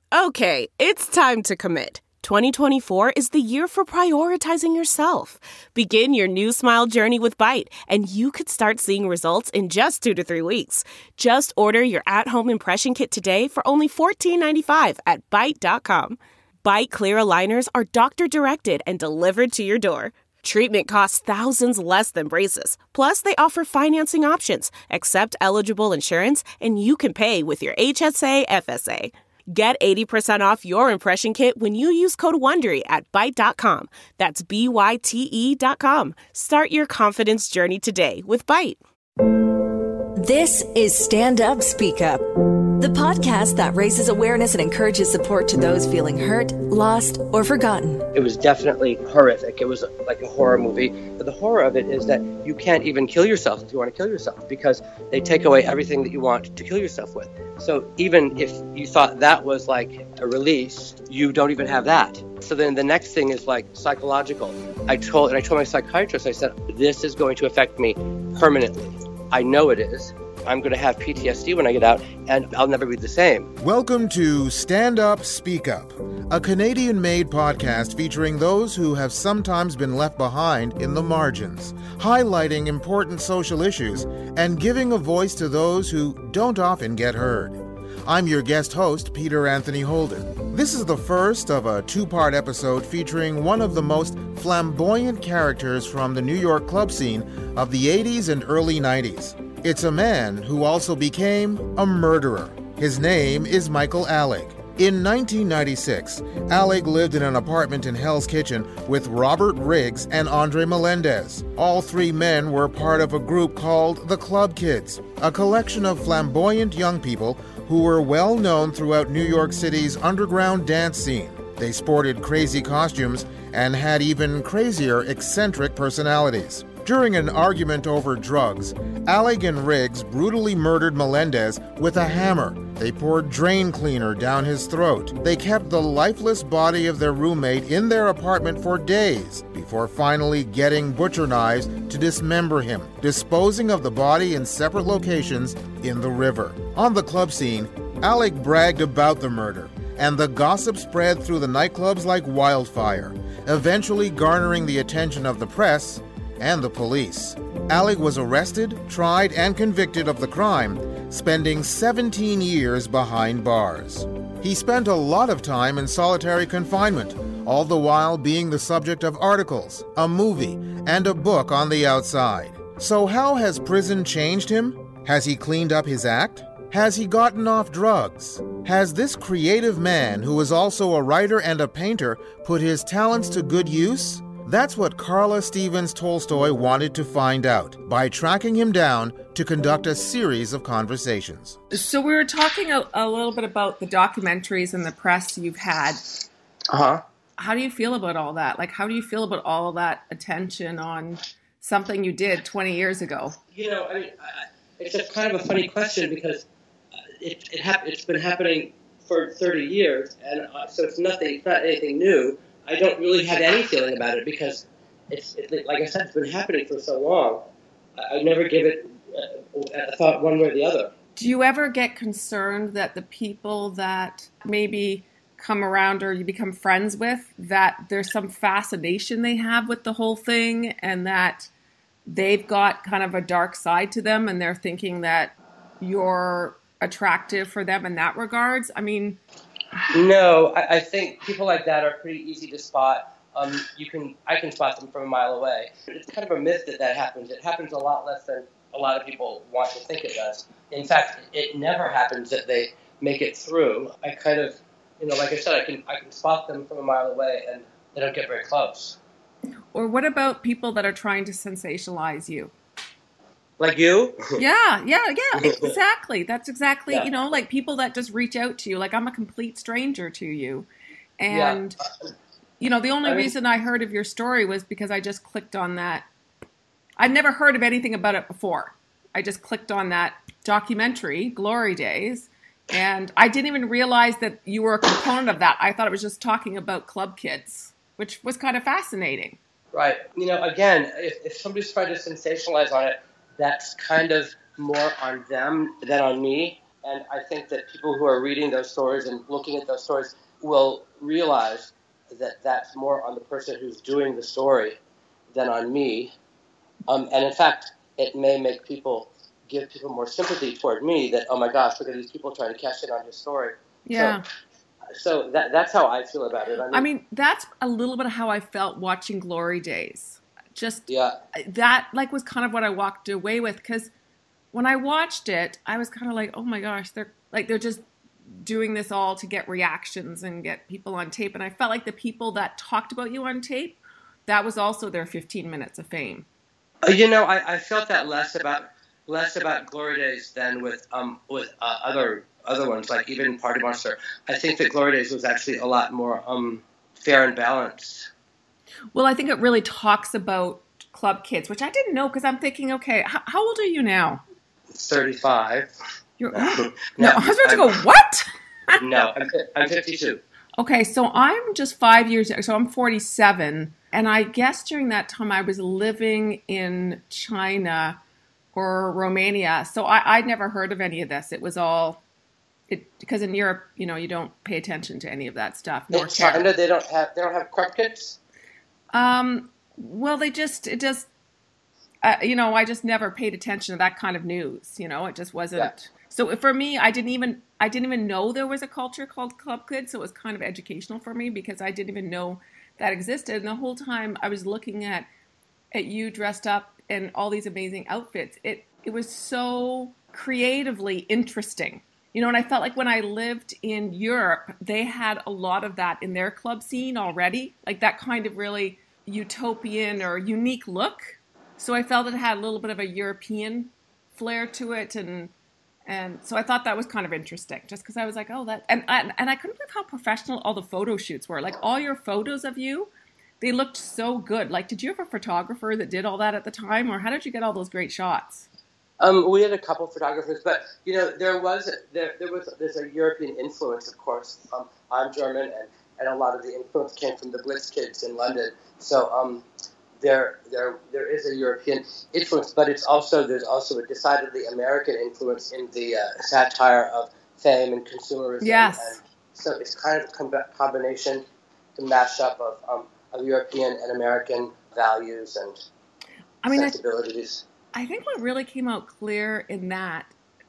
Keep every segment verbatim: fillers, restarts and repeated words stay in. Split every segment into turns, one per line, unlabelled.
Okay, it's time to commit. twenty twenty-four is the year for prioritizing yourself. Begin your new smile journey with Byte, and you could start seeing results in just two to three weeks. Just order your at-home impression kit today for only fourteen ninety-five at byte dot com. Byte clear aligners are doctor-directed and delivered to your door. Treatment costs thousands less than braces. Plus, they offer financing options, accept eligible insurance, and you can pay with your H S A F S A. Get eighty percent off your impression kit when you use code WONDERY at byte dot com. That's B Y T E dot com. Start your confidence journey today with Byte.
This is Stand Up, Speak Up, the podcast that raises awareness and encourages support to those feeling hurt, lost, or forgotten.
It was definitely horrific. It was like a horror movie. But the horror of it is that you can't even kill yourself if you want to kill yourself because they take away everything that you want to kill yourself with. So even if you thought that was like a release, you don't even have that. So then the next thing is like psychological. I told and I told my psychiatrist, I said, this is going to affect me permanently. I know it is. I'm going to have P T S D when I get out, and I'll never be the same.
Welcome to Stand Up, Speak Up, a Canadian-made podcast featuring those who have sometimes been left behind in the margins, highlighting important social issues and giving a voice to those who don't often get heard. I'm your guest host, Peter Anthony Holden. This is the first of a two-part episode featuring one of the most flamboyant characters from the New York club scene of the eighties and early nineties. It's a man who also became a murderer. His name is Michael Alig. In nineteen ninety-six, Alig lived in an apartment in Hell's Kitchen with Robert Riggs and Andre Melendez. All three men were part of a group called the Club Kids, a collection of flamboyant young people who were well known throughout New York City's underground dance scene. They sported crazy costumes and had even crazier, eccentric personalities. During an argument over drugs, Alig and Riggs brutally murdered Melendez with a hammer. They poured drain cleaner down his throat. They kept the lifeless body of their roommate in their apartment for days before finally getting butcher knives to dismember him, disposing of the body in separate locations in the river. On the club scene, Alig bragged about the murder, and the gossip spread through the nightclubs like wildfire, eventually garnering the attention of the press and the police. Alig was arrested, tried, and convicted of the crime, spending seventeen years behind bars. He spent a lot of time in solitary confinement, all the while being the subject of articles, a movie, and a book on the outside. So how has prison changed him? Has he cleaned up his act? Has he gotten off drugs? Has this creative man, who is also a writer and a painter, put his talents to good use? That's what Carla Stevens Tolstoy wanted to find out by tracking him down to conduct a series of conversations.
So we were talking a, a little bit about the documentaries and the press you've had.
Uh-huh.
How do you feel about all that? Like, how do you feel about all of that attention on something you did twenty years ago?
You know, I mean, I, it's a kind of a funny question because it, it hap- it's been happening for thirty years, and uh, so it's nothing, it's not anything new. I don't really have any feeling about it because it's, it, like I said, it's been happening for so long. I, I never give it a, a thought one way or the other.
Do you ever get concerned that the people that maybe come around or you become friends with, that there's some fascination they have with the whole thing and that they've got kind of a dark side to them and they're thinking that you're attractive for them in that regards? I mean...
No, I, I think people like that are pretty easy to spot. Um, you can, I can spot them from a mile away. It's kind of a myth that that happens. It happens a lot less than a lot of people want to think it does. In fact, it never happens that they make it through. I kind of, you know, like I said, I can, I can spot them from a mile away, and they don't get very close.
Or what about people that are trying to sensationalize you?
Like you?
Yeah, yeah, yeah, exactly. That's exactly,
yeah.
you know, like people that just reach out to you. Like, I'm a complete stranger to you. And, yeah. you know, the only I mean, reason I heard of your story was because I just clicked on that. I'd never heard of anything about it before. I just clicked on that documentary, Glory Days, and I didn't even realize that you were a component of that. I thought it was just talking about club kids, which was kind of fascinating.
Right. You know, again, if, if somebody's trying to sensationalize on it, that's kind of more on them than on me. And I think that people who are reading those stories and looking at those stories will realize that that's more on the person who's doing the story than on me. Um, and in fact, it may make people, give people more sympathy toward me that, oh my gosh, look at these people trying to cash in on his story.
Yeah.
So, so that, that's how I feel about it. I mean,
I mean, that's a little bit of how I felt watching Glory Days. Just
yeah.
that like was kind of what I walked away with, because when I watched it, I was kind of like, oh my gosh, they're like, they're just doing this all to get reactions and get people on tape. And I felt like the people that talked about you on tape, that was also their fifteen minutes of fame.
You know, I, I felt that less about less about Glory Days than with um with uh, other other ones, like even Party Monster. I think that Glory Days was actually a lot more um fair and balanced.
Well, I think it really talks about club kids, which I didn't know, because I'm thinking, okay, how, how old are you now?
thirty-five.
You're
no,
no, no, I was about to go, what?
No, I'm, I'm fifty-two.
Okay, so I'm just five years, so I'm forty-seven, and I guess during that time I was living in China or Romania, so I, I'd never heard of any of this. It was all, it because in Europe, you know, you don't pay attention to any of that stuff.
In China, they don't have they don't have club kids.
Um. Well, they just it just, uh, you know, I just never paid attention to that kind of news. You know, it just wasn't. Yeah. So for me, I didn't even I didn't even know there was a culture called Club Kids. So it was kind of educational for me, because I didn't even know that existed. And the whole time I was looking at at you dressed up in all these amazing outfits, it it was so creatively interesting. You know, and I felt like when I lived in Europe, they had a lot of that in their club scene already, like that kind of really utopian or unique look. So I felt it had a little bit of a European flair to it, and and so I thought that was kind of interesting, just because I was like, oh, that, and I, and I couldn't believe how professional all the photo shoots were. Like all your photos of you, they looked so good. Like, did you have a photographer that did all that at the time, or how did you get all those great shots?
Um, we had a couple of photographers, but you know, there was there there was there's a European influence, of course. Um, I'm German, and, and a lot of the influence came from the Blitz Kids in London. So um, there there there is a European influence, but it's also there's also a decidedly American influence in the uh, satire of fame and consumerism.
Yes.
And so it's kind of a com- combination, the mashup of um, of European and American values and
I mean,
sensibilities.
I, I think what really came out clear in that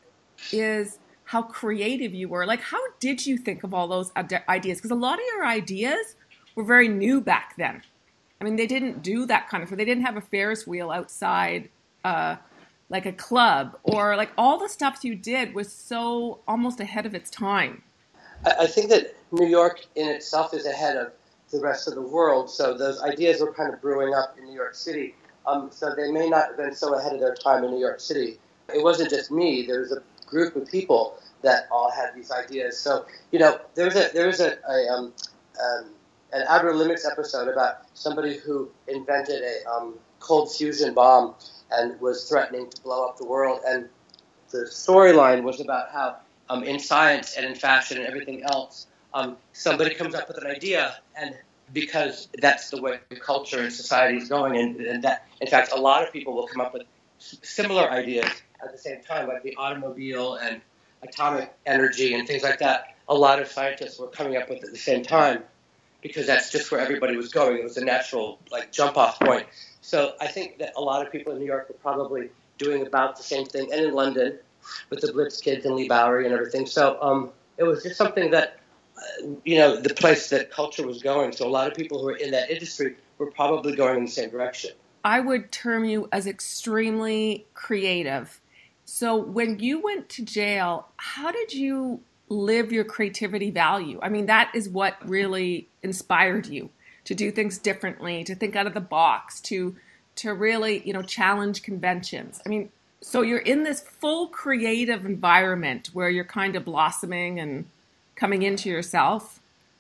is how creative you were. Like, how did you think of all those ideas? Because a lot of your ideas were very new back then. I mean, they didn't do that kind of thing. They didn't have a Ferris wheel outside, uh, like a club, or like all the stuff you did was so almost ahead of its time.
I, I think that New York in itself is ahead of the rest of the world. So those ideas were kind of brewing up in New York City. Um, so they may not have been so ahead of their time in New York City. It wasn't just me. There was a group of people that all had these ideas. So, you know, there was a there was a, a um, um, an Outer Limits episode about somebody who invented a um, cold fusion bomb and was threatening to blow up the world. And the storyline was about how um, in science and in fashion and everything else, um, somebody comes up with an idea, and because that's the way culture and society is going, and, and that, in fact, a lot of people will come up with similar ideas at the same time, like the automobile and atomic energy and things like that. A lot of scientists were coming up with at the same time, because that's just where everybody was going. It was a natural, like, jump-off point. So I think that a lot of people in New York were probably doing about the same thing, and in London with the Blitz Kids and Lee Bowery and everything. So um, it was just something that, you know, the place that culture was going. So a lot of people who were in that industry were probably going in the same direction.
I would term you as extremely creative. So when you went to jail, how did you live your creativity value? I mean, that is what really inspired you to do things differently, to think out of the box, to to really, you know, challenge conventions. I mean, so you're in this full creative environment where you're kind of blossoming and coming into yourself.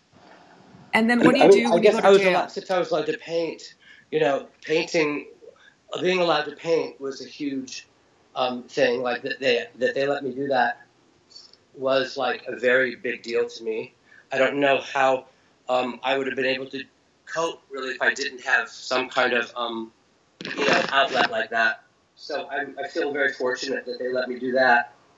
And then what do you
I mean,
do when
I guess
you go to
I was
jail?
allowed, since I was allowed to paint, you know, painting, being allowed to paint was a huge um, thing. Like that they that they let me do that was like a very big deal to me. I don't know how um, I would have been able to cope really if I didn't have some kind of um, you know outlet like that. So I, I feel very fortunate that they let me do that.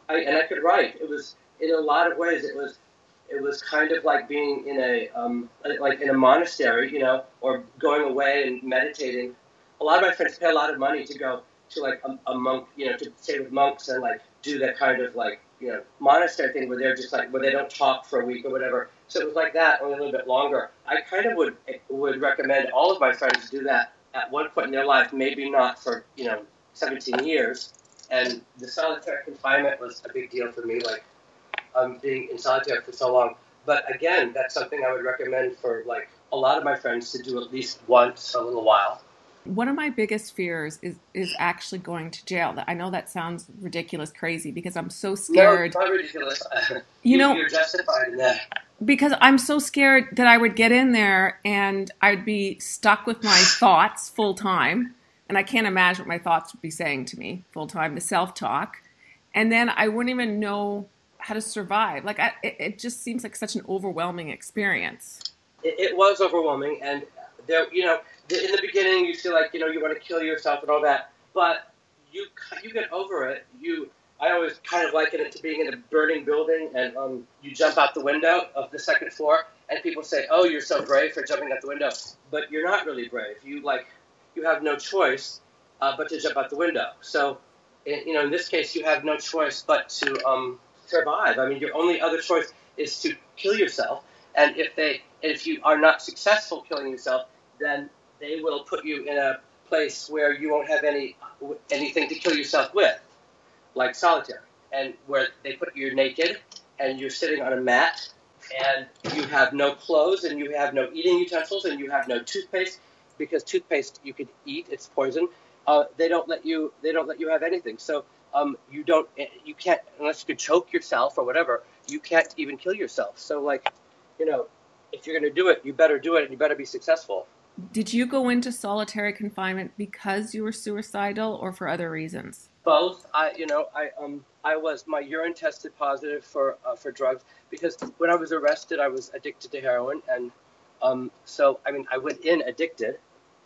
I, and I could write. It was, in a lot of ways, it was it was kind of like being in a um, like in a monastery, you know, or going away and meditating. A lot of my friends pay a lot of money to go to like a, a monk, you know, to stay with monks and like do that kind of like, you know, monastery thing where they're just like, where they don't talk for a week or whatever. So it was like that, only a little bit longer. I kind of would would recommend all of my friends do that at one point in their life, maybe not for, you know, seventeen years. And the solitary confinement was a big deal for me, like um, being in solitary for so long. But again, that's something I would recommend for like a lot of my friends to do at least once a little while.
One of my biggest fears is, is actually going to jail. I know that sounds ridiculous, crazy, because I'm so scared.
No, it's not ridiculous.
You,
you
know,
you're justified in that.
Because I'm so scared that I would get in there and I'd be stuck with my thoughts full time. And I can't imagine what my thoughts would be saying to me full time, the self-talk. And then I wouldn't even know how to survive. Like, I, it, it just seems like such an overwhelming experience.
It, it was overwhelming. And, there, you know, in the beginning, you feel like, you know, you want to kill yourself and all that. But you you get over it. You, I always kind of liken it to being in a burning building, and um, you jump out the window of the second floor, and people say, oh, you're so brave for jumping out the window. But you're not really brave. You, like... you have no choice uh, but to jump out the window. So, in, you know, in this case, you have no choice but to um, survive. I mean, your only other choice is to kill yourself. And if they, if you are not successful killing yourself, then they will put you in a place where you won't have any anything to kill yourself with, like solitary, and where they put you naked and you're sitting on a mat and you have no clothes and you have no eating utensils and you have no toothpaste. Because toothpaste you could eat, it's poison. Uh, they don't let you. They don't let you have anything. So um, you don't. You can't unless you could choke yourself or whatever. You can't even kill yourself. So like, you know, if you're going to do it, you better do it, and you better be successful.
Did you go into solitary confinement because you were suicidal or for other reasons?
Both. I, you know, I um, I was my urine tested positive for uh, for drugs because when I was arrested, I was addicted to heroin, and um, so I mean, I went in addicted.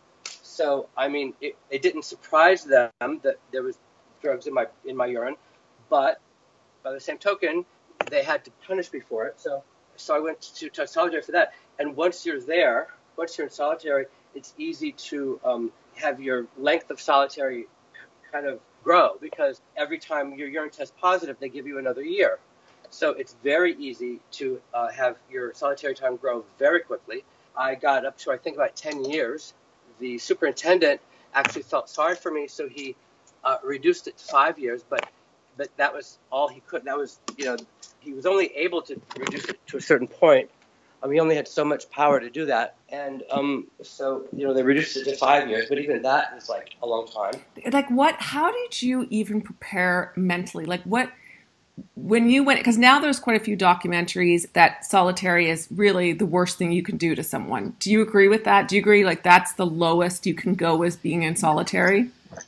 So, I mean, it, it didn't surprise them that there was drugs in my in my urine, but by the same token, they had to punish me for it. So, so I went to, to solitary for that. And once you're there, once you're in solitary, it's easy to um, have your length of solitary kind of grow because every time your urine tests positive, they give you another year. So it's very easy to uh, have your solitary time grow very quickly. I got up to, I think, about ten years. The superintendent actually felt sorry for me, so he uh, reduced it to five years. But but that was all he could. That was, you know, he was only able to reduce it to a certain point. I mean, he only had so much power to do that. And um, so, you know, they reduced it to five years. But even that is like a long time.
Like what? How did you even prepare mentally? Like what? When you went, because now there's quite a few documentaries that solitary is really the worst thing you can do to someone. Do you agree with that? Do you agree like that's the lowest you can go as being in solitary?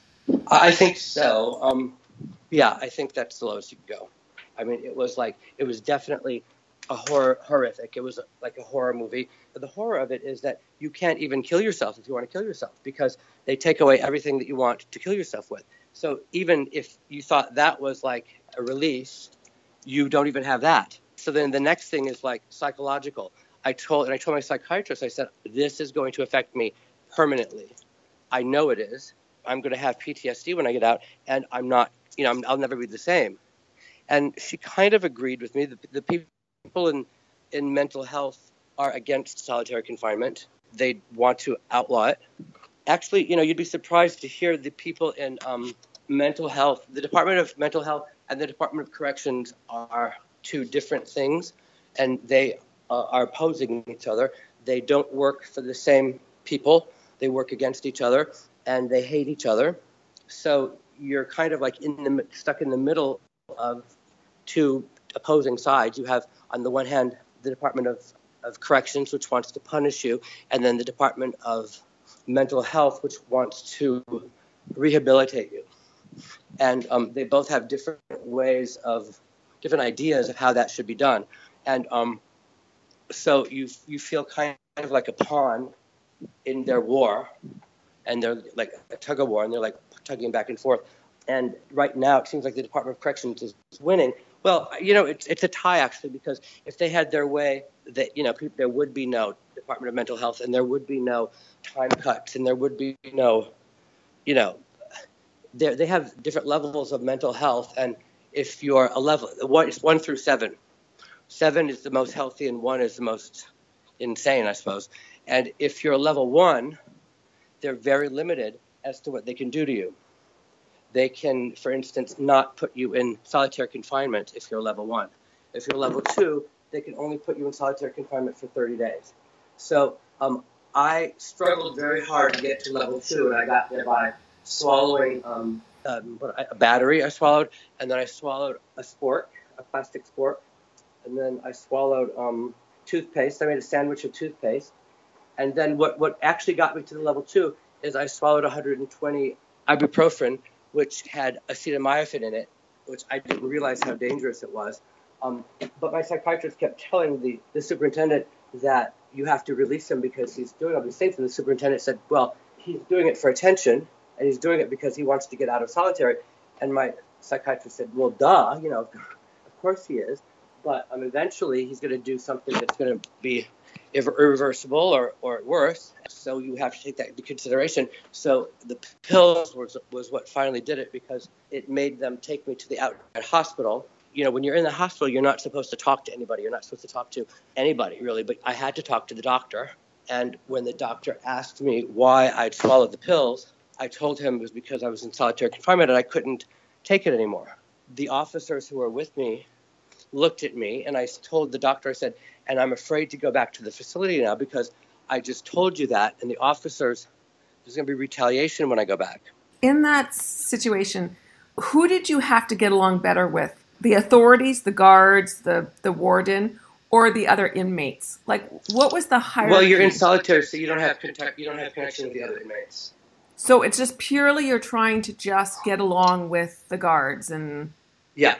I think so. Um, yeah, I think that's the lowest you can go. I mean, it was like, it was definitely a horror, horrific. It was like a horror movie. But the horror of it is that you can't even kill yourself if you want to kill yourself because they take away everything that you want to kill yourself with. So even if you thought that was like a release, you don't even have that. So then the next thing is like psychological. I told and I told my psychiatrist, I said, this is going to affect me permanently. I know it is. I'm going to have P T S D when I get out, and I'm not, you know, I'm, I'll never be the same. And she kind of agreed with me. The, the people in, in mental health are against solitary confinement. They want to outlaw it. Actually, you know, you'd be surprised to hear the people in um, mental health, the Department of Mental Health and the Department of Corrections are two different things, and they uh, are opposing each other. They don't work for the same people. They work against each other, and they hate each other. So you're kind of like in the stuck in the middle of two opposing sides. You have, on the one hand, the Department of, of Corrections, which wants to punish you, and then the Department of Mental Health, which wants to rehabilitate you. And um, they both have different ways of, different ideas of how that should be done. And um, so you you feel kind of like a pawn in their war, and they're like a tug of war, and they're like tugging back and forth And right now, it seems like the Department of Corrections is winning. Well, you know, it's it's a tie, actually, because if they had their way, that, you know, there would be no Department of Mental Health, and there would be no time cuts, and there would be no, you know, they have different levels of mental health. And if you're a level, one, it's one through seven. Seven is the most healthy, and one is the most insane, I suppose. And if you're a level one, they're very limited as to what they can do to you. They can, for instance, not put you in solitary confinement if you're level one. If you're level two, they can only put you in solitary confinement for thirty days. So um, I struggled very hard to get to level two, and I got there by swallowing um, um, a battery I swallowed, and then I swallowed a spork, a plastic spork, and then I swallowed um, toothpaste. I made a sandwich of toothpaste. And then what, what actually got me to the level two is I swallowed one hundred twenty ibuprofen, which had acetaminophen in it, which I didn't realize how dangerous it was. Um, but my psychiatrist kept telling the, the superintendent that you have to release him because he's doing all these things. And the superintendent said, well, he's doing it for attention, and he's doing it because he wants to get out of solitary. And my psychiatrist said, well, duh, you know, of course he is. But um, eventually he's going to do something that's going to be irreversible or, or worse. So you have to take that into consideration. So the pills was, was what finally did it, because it made them take me to the outside hospital. You know, when you're in the hospital, you're not supposed to talk to anybody. You're not supposed to talk to anybody, really. But I had to talk to the doctor. And when the doctor asked me why I'd swallowed the pills, I told him it was because I was in solitary confinement and I couldn't take it anymore. The officers who were with me looked at me, and I told the doctor, I said, and I'm afraid to go back to the facility now because I just told you that, and the officers, there's going to be retaliation when I go back.
In that situation, who did you have to get along better with? The authorities, the guards, the, the warden, or the other inmates? Like, what was the hierarchy?
Well, you're in solitary, so you don't have contact, you don't have connection with the other inmates.
So it's just purely you're trying to just get along with the guards and...
Yeah.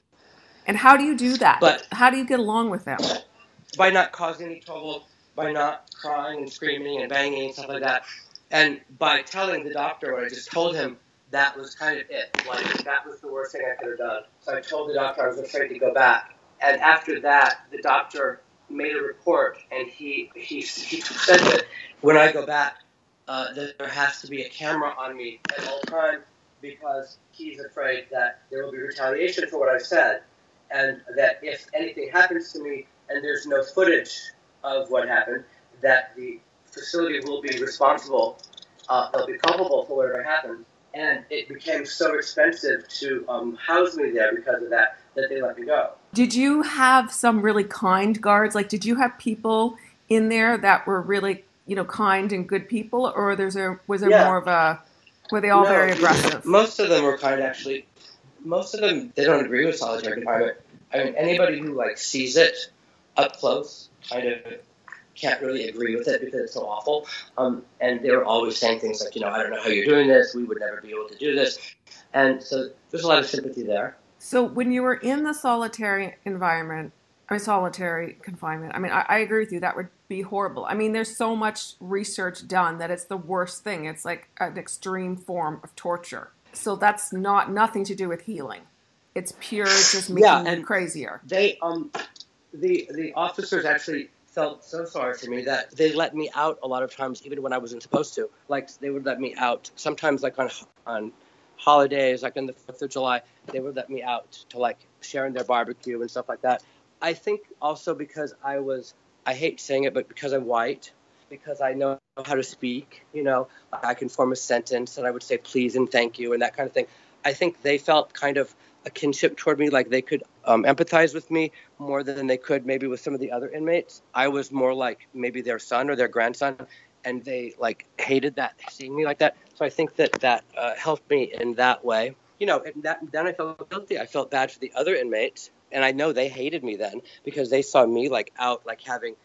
And how do you do that?
But
how do you get along with them?
By not causing any trouble, by not crying and screaming and banging and stuff like that. And by telling the doctor what I just told him, that was kind of it. Like, that was the worst thing I could have done. So I told the doctor I was afraid to go back. And after that, the doctor made a report, and he, he, he said that when I go back, uh, that there has to be a camera on me at all times, because he's afraid that there will be retaliation for what I said. And that if anything happens to me and there's no footage of what happened, that the facility will be responsible, uh, they'll be culpable for whatever happened. And it became so expensive to um, house me there because of that, that they let me go.
Did you have some really kind guards? Like, did you have people in there that were really, you know, kind and good people? Or there's a, was there
yeah.
more of a, were they all
no,
very aggressive?
Most of them were kind, actually. Most of them, they don't agree with solitary confinement. I mean, anybody who, like, sees it up close kind of can't really agree with it because it's so awful. Um, and they were always saying things like, you know, I don't know how you're doing this. We would never be able to do this. And so there's a lot of sympathy there.
So when you were in the solitary environment, I mean, solitary confinement, I mean, I, I agree with you. That would be horrible. I mean, there's so much research done that it's the worst thing. It's like an extreme form of torture. So that's not nothing to do with healing. It's pure just making
yeah,
you
and
crazier.
They, um, the the officers actually felt so sorry for me that they let me out a lot of times, even when I wasn't supposed to. Like, they would let me out sometimes, like on on holidays, like on the fourth of July, they would let me out to, like, share in their barbecue and stuff like that. I think also because I was, I hate saying it, but because I'm white, because I know how to speak, you know, I can form a sentence and I would say please and thank you and that kind of thing. I think they felt kind of a kinship toward me, like they could um, empathize with me more than they could maybe with some of the other inmates. I was more like maybe their son or their grandson, and they like hated that, seeing me like that. So I think that that uh, helped me in that way. You know, and that, then I felt guilty. I felt bad for the other inmates, and I know they hated me then because they saw me like out, like having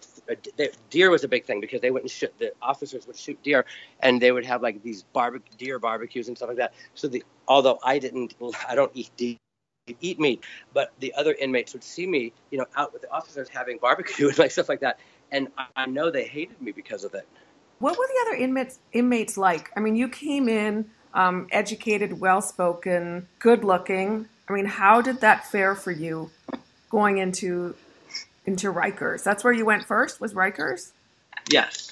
a, deer was a big thing because they wouldn't shoot, the officers would shoot deer, and they would have like these barbe- deer barbecues and stuff like that. So the although I didn't, I don't eat deer, eat meat, but the other inmates would see me, you know, out with the officers having barbecue and like stuff like that, and I, I know they hated me because of it.
What were the other inmates inmates like? I mean, you came in um, educated, well-spoken, good-looking. I mean, how did that fare for you going into into Rikers? That's where you went first, was Rikers?
Yes.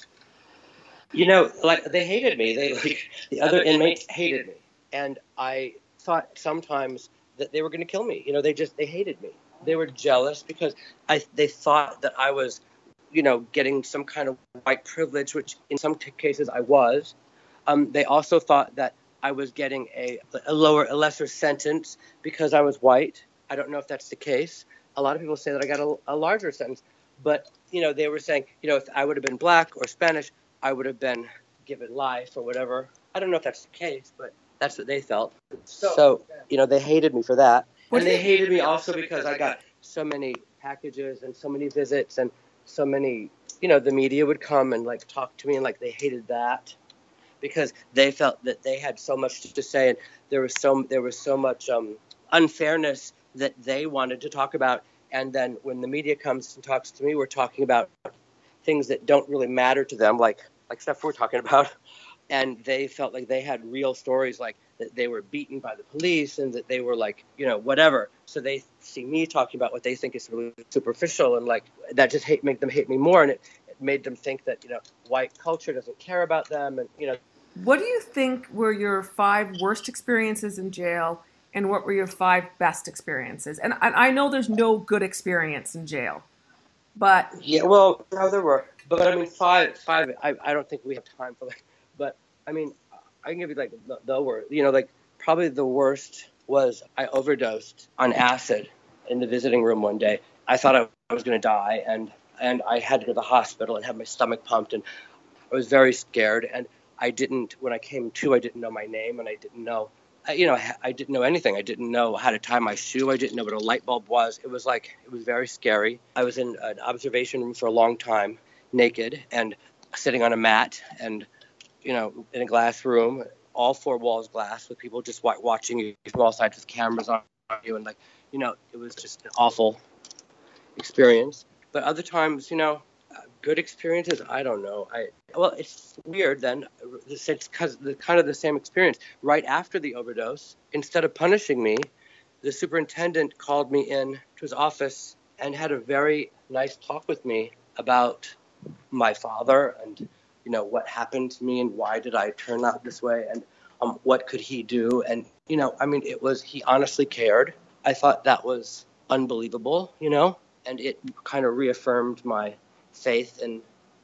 You know, like, they hated me. They like the other inmates hated me, and I thought sometimes that they were going to kill me. You know, they just they hated me. They were jealous because I they thought that I was, you know, getting some kind of white privilege, which in some t- cases I was. Um, they also thought that I was getting a, a lower, a lesser sentence because I was white. I don't know if that's the case. A lot of people say that I got a, a larger sentence, but, you know, they were saying, you know, if I would have been black or Spanish, I would have been given life or whatever. I don't know if that's the case, but that's what they felt. So, so you know, they hated me for that. And they hated me also because I got so many packages and so many visits and so many, you know, the media would come and like talk to me, and like they hated that because they felt that they had so much to say, and there was so there was so much um, unfairness that they wanted to talk about. And then when the media comes and talks to me, we're talking about things that don't really matter to them, like like stuff we're talking about. And they felt like they had real stories, like that they were beaten by the police and that they were like, you know, whatever. So they see me talking about what they think is really superficial, and like that just hate make them hate me more. And it, it made them think that, you know, white culture doesn't care about them. And, you know.
What do you think were your five worst experiences in jail, and what were your five best experiences? And I, I know there's no good experience in jail, but.
Yeah, well, no, there were. But, but I mean, five, five, I, I don't think we have time for like. But, I mean, I can give you, like, the, the word. You know, like, probably the worst was I overdosed on acid in the visiting room one day. I thought I, I was going to die, and, and I had to go to the hospital and have my stomach pumped, and I was very scared. And I didn't, when I came to, I didn't know my name, and I didn't know, I, you know, I, I didn't know anything. I didn't know how to tie my shoe. I didn't know what a light bulb was. It was like, it was very scary. I was in an observation room for a long time, naked, and sitting on a mat, and you know, in a glass room, all four walls glass, with people just watching you from all sides with cameras on you. And, like, you know, it was just an awful experience. But other times, you know, uh, good experiences, I don't know. I Well, it's weird then. It's because the kind of the same experience. Right after the overdose, instead of punishing me, the superintendent called me in to his office and had a very nice talk with me about my father and, you know, what happened to me and why did I turn out this way, and um, what could he do? And, you know, I mean, it was, he honestly cared. I thought that was unbelievable, you know, and it kind of reaffirmed my faith in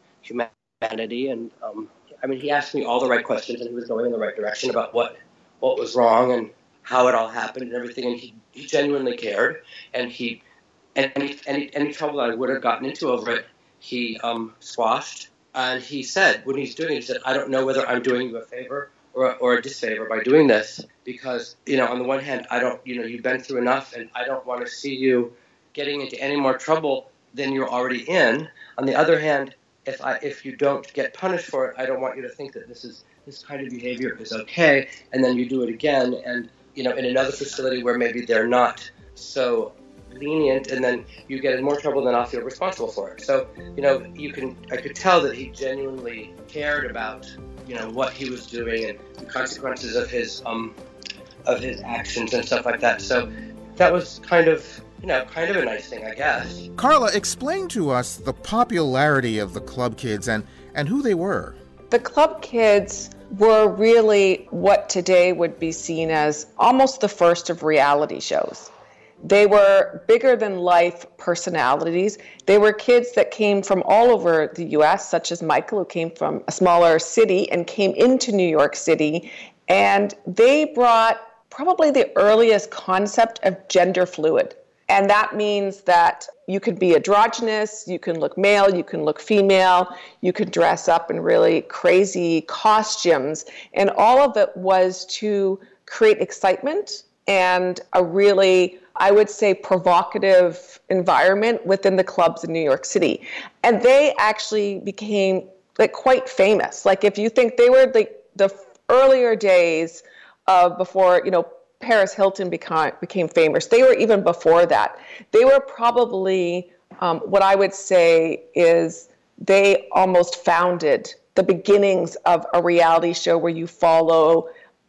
humanity. And, um, I mean, he asked me all the right questions, and he was going in the right direction about what, what was wrong and how it all happened and everything. And he, he genuinely cared. And he, and any, any, any trouble that I would have gotten into over it, he um, squashed. And he said, when he's doing it, he said, I don't know whether I'm doing you a favor or, or a disfavor by doing this, because, you know, on the one hand, I don't, you know, you've been through enough, and I don't want to see you getting into any more trouble than you're already in. On the other hand, if I, if you don't get punished for it, I don't want you to think that this is, this kind of behavior is okay, and then you do it again, and, you know, in another facility where maybe they're not so lenient, and then you get in more trouble, then I'll feel responsible for it. So, you know, you can, I could tell that he genuinely cared about, you know, what he was doing and the consequences of his, um, of his actions and stuff like that. So that was kind of, you know, kind of a nice thing, I guess.
Carla, explain to us the popularity of the Club Kids and, and who they were.
The Club Kids were really what today would be seen as almost the first of reality shows. They were bigger than life personalities. They were kids that came from all over the U S, such as Michael, who came from a smaller city and came into New York City. And they brought probably the earliest concept of gender fluid. And that means that you could be androgynous, you can look male, you can look female, you could dress up in really crazy costumes. And all of it was to create excitement and a really, I would say, provocative environment within the clubs in New York City. And they actually became like quite famous. Like if you think they were like the earlier days of before, you know, Paris Hilton became, became famous. They were even before that. They were probably, um, what I would say is they almost founded the beginnings of a reality show where you follow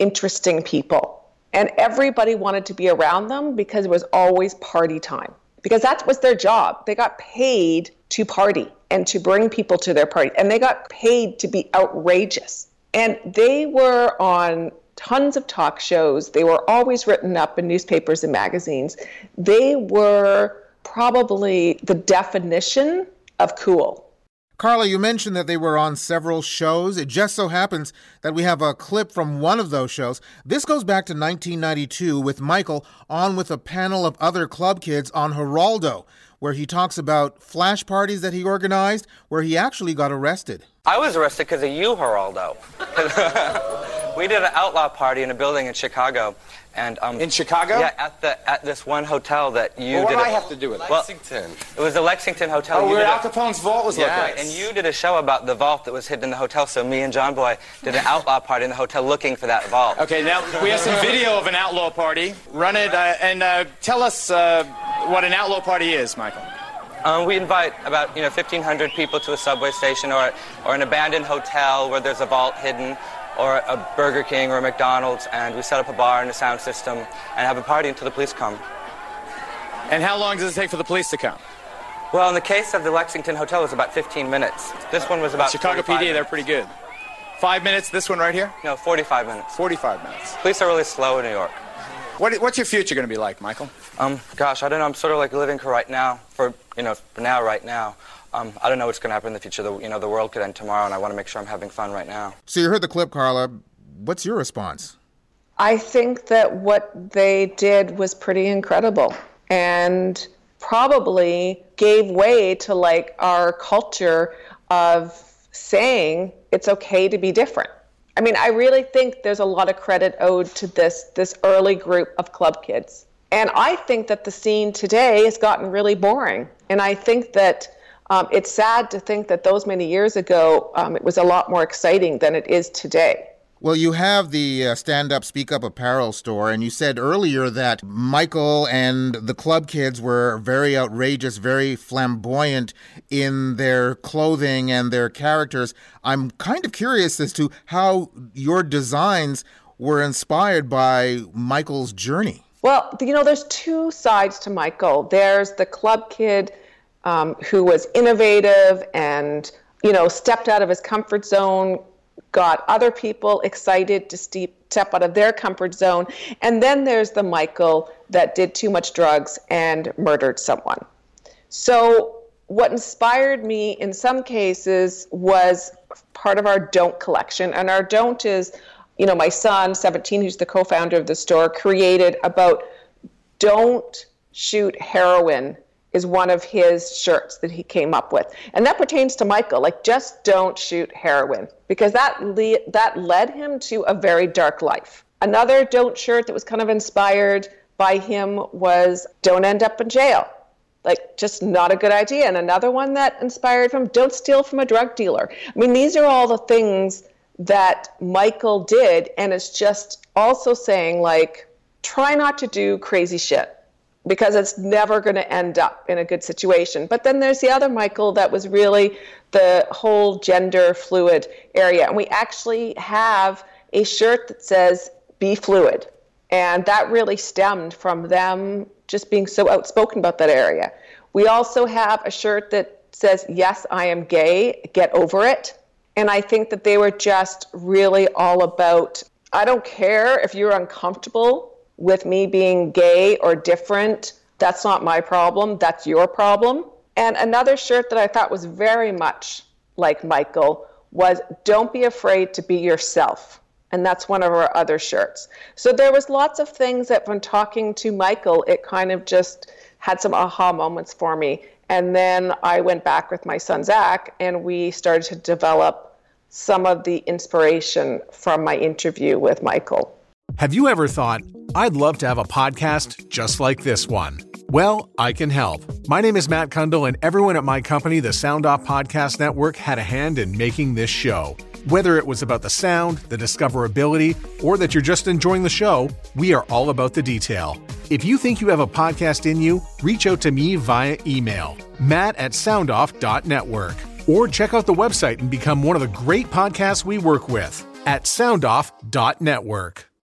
interesting people. And everybody wanted to be around them because it was always party time. Because that was their job. They got paid to party and to bring people to their party. And they got paid to be outrageous. And they were on tons of talk shows. They were always written up in newspapers and magazines. They were probably the definition of cool.
Carla, you mentioned that they were on several shows. It just so happens that we have a clip from one of those shows. This goes back to nineteen ninety-two with Michael on with a panel of other club kids on Geraldo, where he talks about flash parties that he organized, where he actually got arrested.
I was arrested because of you, Geraldo. We did an outlaw party in a building in Chicago. And, um,
in Chicago?
Yeah, at the at this one hotel that you
well, what
did.
What
do
I have to do with it?
Well,
Lexington.
It was the Lexington Hotel.
Oh,
you
where Al
a,
Capone's vault was
yeah,
located.
And you did a show about the vault that was hidden in the hotel, so me and John Boy did an outlaw party in the hotel looking for that vault.
Okay, now we have some video of an outlaw party. Run it, uh, and uh, tell us uh, what an outlaw party is, Michael.
Um, we invite about you know fifteen hundred people to a subway station or or an abandoned hotel where there's a vault hidden, or a Burger King or a McDonald's, and we set up a bar and a sound system and have a party until the police come.
And how long does it take for the police to come?
Well, in the case of the Lexington Hotel, it was about fifteen minutes. This one was about
Chicago P D,
minutes.
They're pretty good. Five minutes, this one right here?
No, forty-five minutes.
forty-five minutes.
Police are really slow in New York.
What, what's your future going to be like, Michael?
Um, gosh, I don't know. I'm sort of like living for right now, for, you know, for now, right now. Um, I don't know what's going to happen in the future. The, you know, the world could end tomorrow, and I want to make sure I'm having fun right now.
So you heard the clip, Carla. What's your response?
I think that what they did was pretty incredible and probably gave way to like our culture of saying it's okay to be different. I mean, I really think there's a lot of credit owed to this this early group of club kids. And I think that the scene today has gotten really boring. And I think that um, it's sad to think that those many years ago, um, it was a lot more exciting than it is today.
Well, you have the uh, Stand Up, Speak Up apparel store, and you said earlier that Michael and the club kids were very outrageous, very flamboyant in their clothing and their characters. I'm kind of curious as to how your designs were inspired by Michael's journey.
Well, you know, there's two sides to Michael. There's the club kid um, who was innovative and, you know, stepped out of his comfort zone, got other people excited to step out of their comfort zone. And then there's the Michael that did too much drugs and murdered someone. So what inspired me in some cases was part of our Don't collection. And our Don't is, you know, my son, seventeen, who's the co-founder of the store, created about don't shoot heroin is one of his shirts that he came up with. And that pertains to Michael, like just don't shoot heroin, because that le- that led him to a very dark life. Another don't shirt that was kind of inspired by him was don't end up in jail. Like just not a good idea. And another one that inspired him, don't steal from a drug dealer. I mean, these are all the things that Michael did. And it's just also saying like, try not to do crazy shit, because it's never going to end up in a good situation. But then there's the other Michael that was really the whole gender fluid area. And we actually have a shirt that says, be fluid. And that really stemmed from them just being so outspoken about that area. We also have a shirt that says, yes, I am gay, get over it. And I think that they were just really all about, I don't care if you're uncomfortable with me being gay or different, that's not my problem, that's your problem. And another shirt that I thought was very much like Michael was don't be afraid to be yourself. And that's one of our other shirts. So there was lots of things that when talking to Michael, it kind of just had some aha moments for me. And then I went back with my son, Zach, and we started to develop some of the inspiration from my interview with Michael.
Have you ever thought, I'd love to have a podcast just like this one? Well, I can help. My name is Matt Kundle, and everyone at my company, the Sound Off Podcast Network, had a hand in making this show. Whether it was about the sound, the discoverability, or that you're just enjoying the show, we are all about the detail. If you think you have a podcast in you, reach out to me via email, matt at soundoff dot network, or check out the website and become one of the great podcasts we work with at soundoff dot network.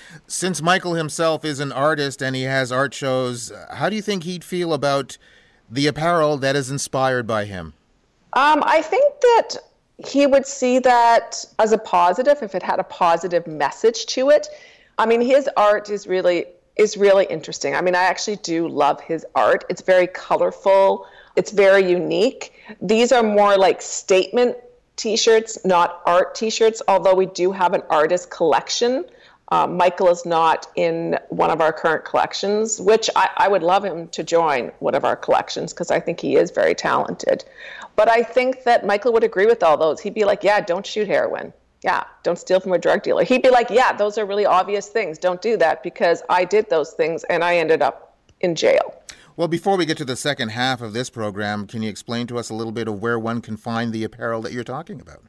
Since Michael himself is an artist and he has art shows, how do you think he'd feel about the apparel that is inspired by him?
Um, I think that he would see that as a positive if it had a positive message to it. I mean, his art is really is really interesting. I mean, I actually do love his art. It's very colorful. It's very unique. These are more like statement t-shirts, not art t-shirts, although we do have an artist collection. Um, Michael is not in one of our current collections, which I, I would love him to join one of our collections because I think he is very talented. But I think that Michael would agree with all those. He'd be like, yeah, don't shoot heroin. Yeah, don't steal from a drug dealer. He'd be like, yeah, those are really obvious things. Don't do that because I did those things and I ended up in jail.
Well, before we get to the second half of this program, can you explain to us a little bit of where one can find the apparel that you're talking about?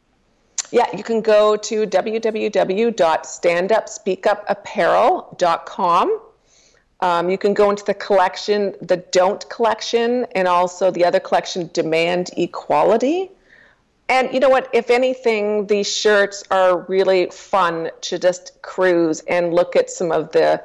Yeah, you can go to w w w dot stand up speak up apparel dot com. Um, you can go into the collection, the Don't collection, and also the other collection, Demand Equality. And you know what? If anything, these shirts are really fun to just cruise and look at some of the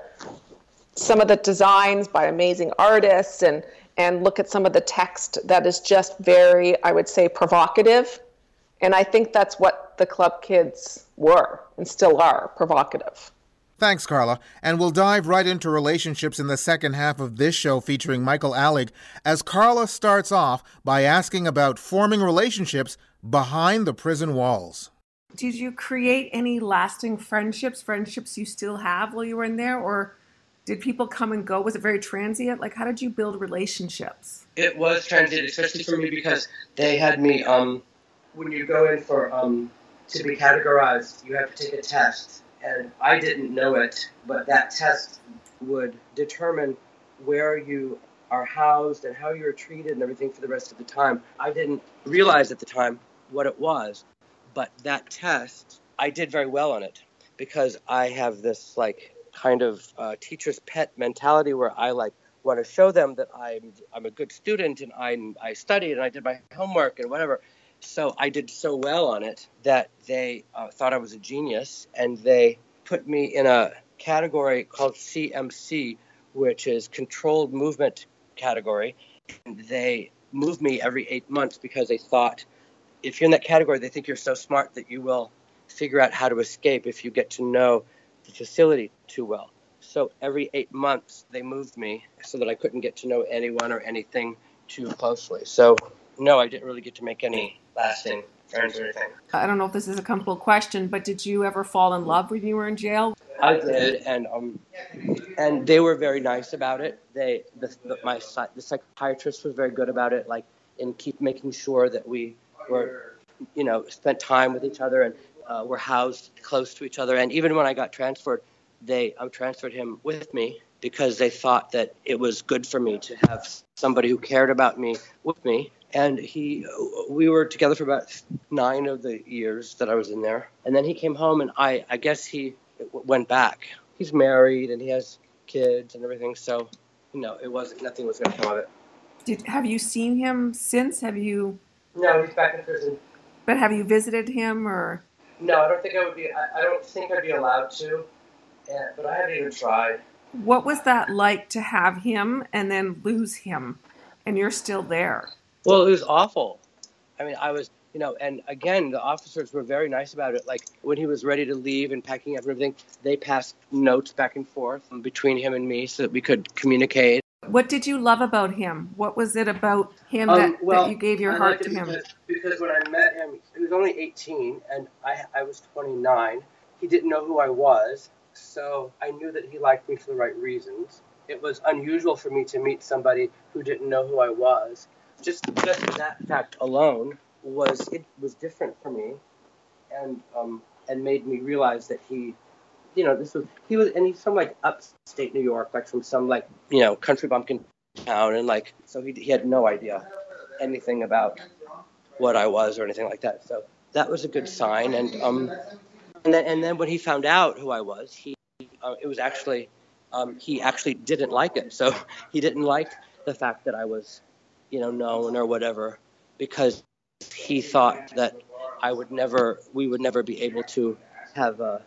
some of the designs by amazing artists and and look at some of the text that is just very, I would say, provocative. And I think that's what the club kids were and still are, provocative.
Thanks, Carla. And we'll dive right into relationships in the second half of this show featuring Michael Alig, as Carla starts off by asking about forming relationships behind the prison walls.
Did you create any lasting friendships, friendships you still have while you were in there, or did people come and go? Was it very transient? Like, how did you build relationships?
It was transient, especially for me because they had me, um, when you go in for um, to be categorized, you have to take a test. And I didn't know it, but that test would determine where you are housed and how you're treated and everything for the rest of the time. I didn't realize at the time what it was, but that test, I did very well on it because I have this like kind of uh, teacher's pet mentality where I like want to show them that I'm I'm a good student and I I studied and I did my homework and whatever. So I did so well on it that they uh, thought I was a genius, and they put me in a category called C M C, which is Controlled Movement Category. And they moved me every eight months because they thought if you're in that category, they think you're so smart that you will figure out how to escape if you get to know the facility too well. So every eight months, they moved me so that I couldn't get to know anyone or anything too closely. So no, I didn't really get to make any lasting friends or anything.
I don't know if this is a comfortable question, but did you ever fall in love when you were in jail?
I did, and um, and they were very nice about it. They, the, the my the psychiatrist was very good about it, like in keep making sure that we were, you know, spent time with each other and uh, were housed close to each other. And even when I got transferred, they um, transferred him with me because they thought that it was good for me to have somebody who cared about me with me. And he, we were together for about nine of the years that I was in there. And then he came home, and I, I guess he went back. He's married, and he has kids and everything. So, you know, it wasn't, nothing was going to come of it.
Did, have you seen him since? Have you?
No, he's back in prison.
But have you visited him, or?
No, I don't think I would be, I, I don't think I'd be allowed to, and, but I haven't even tried.
What was that like to have him and then lose him, and you're still there?
Well, it was awful. I mean, I was, you know, and again, the officers were very nice about it. Like when he was ready to leave and packing up and everything, they passed notes back and forth between him and me so that we could communicate.
What did you love about him? What was it about him
um,
that,
well,
that you gave your
I
heart
liked
to
it
him?
Because, because when I met him, he was only eighteen and I, I was twenty-nine. He didn't know who I was, so I knew that he liked me for the right reasons. It was unusual for me to meet somebody who didn't know who I was. Just, just that fact alone was it was different for me, and um, and made me realize that he, you know, this was he was and he's from like upstate New York, like from some like you know country bumpkin town, and like so he he had no idea anything about what I was or anything like that. So that was a good sign, and um, and then and then when he found out who I was, he uh, it was actually um, he actually didn't like it. So he didn't like the fact that I was, you know, known or whatever, because he thought that I would never, we would never be able to have a,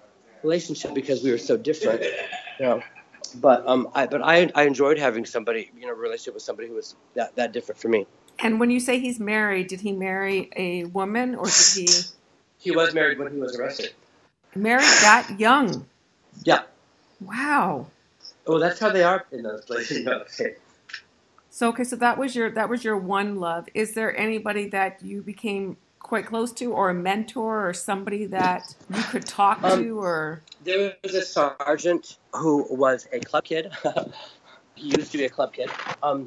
relationship because we were so different, you know. But um, I but I I enjoyed having somebody, you know, a relationship with somebody who was that, that different from me.
And when you say he's married, did he marry a woman or did he?
He was married when he was arrested.
Married that young?
Yeah.
Wow.
Oh, that's how they are in those places.
So okay, so that was your that was your one love. Is there anybody that you became quite close to, or a mentor, or somebody that you could talk
um,
to, or?
There was a sergeant who was a club kid. He used to be a club kid. Um,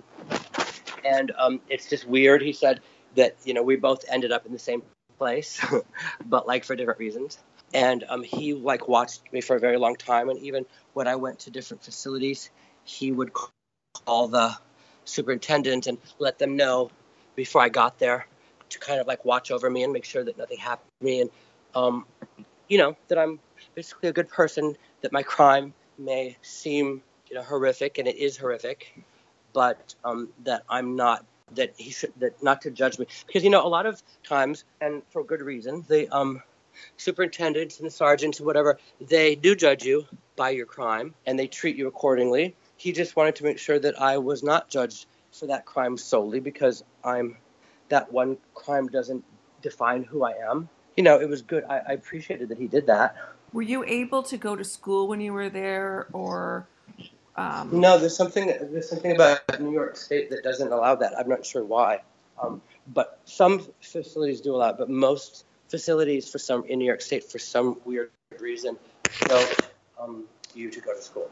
and um, it's just weird. He said that, you know, we both ended up in the same place, but like for different reasons. And um, he like watched me for a very long time. And even when I went to different facilities, he would call the superintendent and let them know before I got there to kind of like watch over me and make sure that nothing happened to me. And, um, you know, that I'm basically a good person, that my crime may seem, you know, horrific, and it is horrific, but um, that I'm not, that he should, that not to judge me. Because, you know, a lot of times, and for good reason, the um, superintendents and the sergeants and whatever, they do judge you by your crime, and they treat you accordingly. He just wanted to make sure that I was not judged for that crime solely because I'm, that one crime doesn't define who I am. You know, it was good. I, I appreciated that he did that.
Were you able to go to school when you were there, or? Um...
No, there's something there's something about New York State that doesn't allow that. I'm not sure why, um, but some facilities do allow it. But most facilities, for some in New York State, for some weird reason, don't um, you to go to school.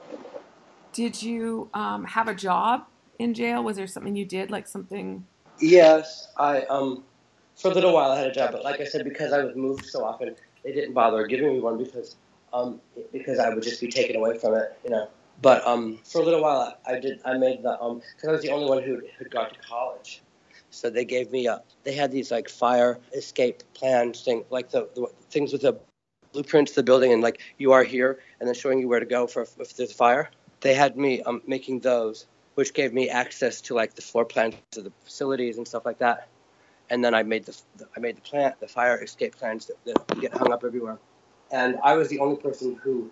Did you um, have a job in jail? Was there something you did, like something?
Yes, I um, for a little while I had a job, but like I said, because I was moved so often, they didn't bother giving me one because um, because I would just be taken away from it, you know. But um, for a little while, I, I did. I made the um, because I was the only one who had gone to college, so they gave me a. They had these like fire escape plans, thing like the, the things with the blueprints of the building, and like you are here, and then showing you where to go for if, if there's a fire. They had me um, making those, which gave me access to like the floor plans of the facilities and stuff like that. And then I made the, the I made the plant, the fire escape plans that, that get hung up everywhere. And I was the only person who,